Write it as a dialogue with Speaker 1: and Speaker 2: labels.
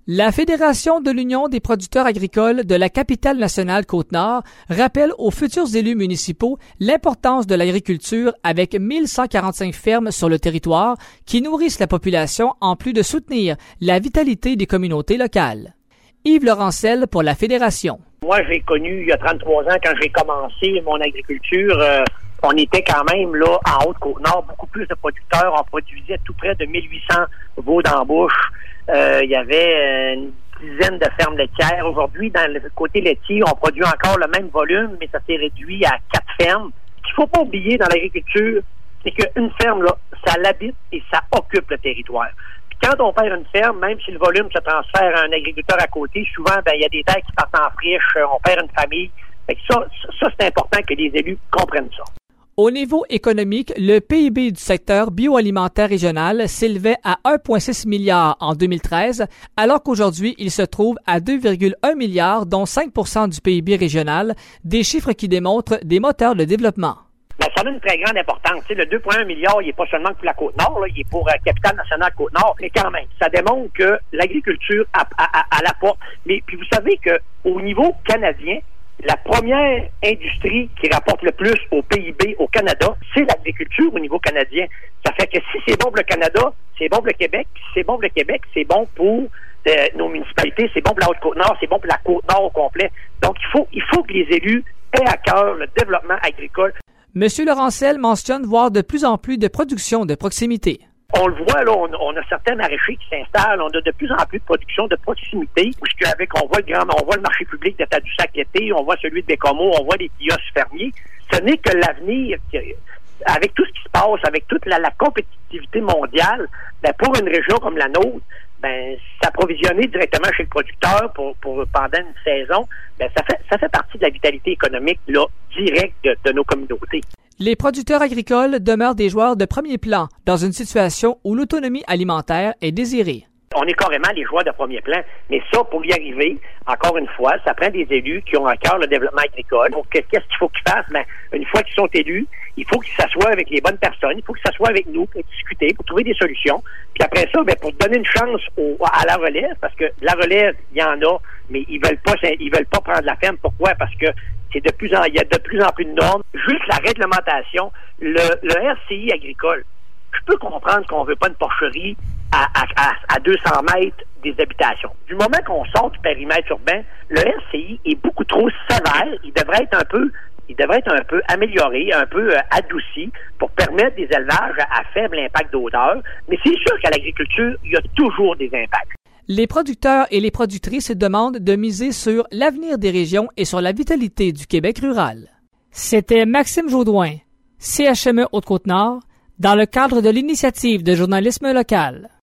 Speaker 1: La Fédération de l'Union des producteurs agricoles de la capitale nationale Côte-Nord rappelle aux futurs élus municipaux l'importance de l'agriculture avec 1145 fermes sur le territoire qui nourrissent la population en plus de soutenir la vitalité des communautés locales. Yves Laurentzel pour la Fédération.
Speaker 2: Moi, j'ai connu il y a 33 ans quand j'ai commencé mon agriculture, on était quand même là en Haute-Côte-Nord, beaucoup plus de producteurs. On produisait tout près de 1800 veaux d'embauche. Il y avait une dizaine de fermes laitières. Aujourd'hui, dans le côté laitier, on produit encore le même volume, mais ça s'est réduit à 4 fermes. Ce qu'il ne faut pas oublier dans l'agriculture, c'est qu'une ferme, là, ça l'habite et ça occupe le territoire. Puis quand on perd une ferme, même si le volume se transfère à un agriculteur à côté, souvent, il y a des terres qui partent en friche, on perd une famille. Fait que ça, c'est important que les élus comprennent ça.
Speaker 1: Au niveau économique, le PIB du secteur bioalimentaire régional s'élevait à 1,6 milliard en 2013, alors qu'aujourd'hui, il se trouve à 2,1 milliards, dont 5 % du PIB régional, des chiffres qui démontrent des moteurs de développement.
Speaker 2: Ben, ça a une très grande importance. Le 2,1 milliard, il n'est pas seulement pour la Côte-Nord, là, il est pour la capitale nationale Côte-Nord, mais quand même, ça démontre que l'agriculture à la porte. Mais puis vous savez qu'au niveau canadien, la première industrie qui rapporte le plus au PIB au Canada, c'est l'agriculture au niveau canadien. Ça fait que si c'est bon pour le Canada, c'est bon pour le Québec. Puis si c'est bon pour le Québec, c'est bon pour nos municipalités, c'est bon pour la Haute-Côte-Nord, c'est bon pour la Côte-Nord au complet. Donc, il faut que les élus aient à cœur le développement agricole.
Speaker 1: M. Laurentzel mentionne voir de plus en plus de production de proximité.
Speaker 2: On le voit, là, on a certains maraîchers qui s'installent, on a de plus en plus de production de proximité, puisqu'avec on voit le marché public de Tadoussac l'été, on voit celui de Bécomo, on voit les kiosques fermiers. Ce n'est que l'avenir, avec tout ce qui se passe, avec toute la compétitivité mondiale, pour une région comme la nôtre, s'approvisionner directement chez le producteur pour pendant une saison, ça fait partie de la vitalité économique là, directe de nos communautés.
Speaker 1: Les producteurs agricoles demeurent des joueurs de premier plan dans une situation où l'autonomie alimentaire est désirée.
Speaker 2: On est carrément les joueurs de premier plan, mais ça, pour y arriver, encore une fois, ça prend des élus qui ont à cœur le développement agricole. Donc, qu'est-ce qu'il faut qu'ils fassent? Une fois qu'ils sont élus, il faut qu'ils s'assoient avec les bonnes personnes, il faut qu'ils s'assoient avec nous pour discuter, pour trouver des solutions. Puis après ça, pour donner une chance à la relève, parce que la relève, il y en a, mais ils veulent pas prendre la ferme. Pourquoi? Parce que il y a de plus en plus de normes. Juste la réglementation, le RCI agricole. Je peux comprendre qu'on veut pas une porcherie à 200 mètres des habitations. Du moment qu'on sort du périmètre urbain, le RCI est beaucoup trop sévère. Il devrait être un peu amélioré, un peu adouci pour permettre des élevages à faible impact d'odeur. Mais c'est sûr qu'à l'agriculture, il y a toujours des impacts.
Speaker 1: Les producteurs et les productrices demandent de miser sur l'avenir des régions et sur la vitalité du Québec rural. C'était Maxime Jodoin, CHME Haute-Côte-Nord, dans le cadre de l'initiative de journalisme local.